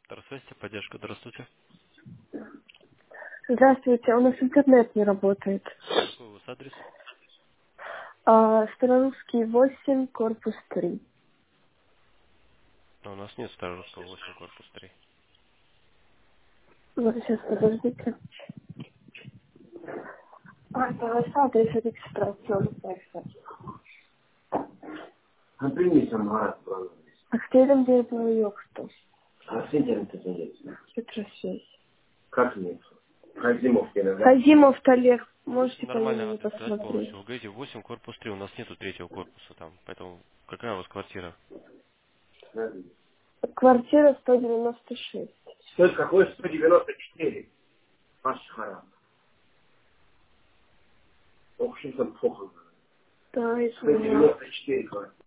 Здравствуйте, поддержка, здравствуйте. Здравствуйте, у нас интернет не работает. Какой у вас адрес? Старорусский 8, корпус 3. У нас нет Старорусского 8, корпус 3. Вот сейчас, подождите. Это адрес регистрации. Например, сам город плануется. А где там где было ёхту? А с интернета нет. Петросвязь. Как нет? Хазимов иногда. Хазимов Олег, 8 можете по нормальный имени адрес, дать посмотреть. полностью. Вы говорите 8, корпус 3. У нас нету третьего корпуса там. Поэтому какая у вас квартира? Квартира 196. Стоит какой? 194. Ваш харам. Ох, что там плохо. Да, извиняюсь. 194 квартира.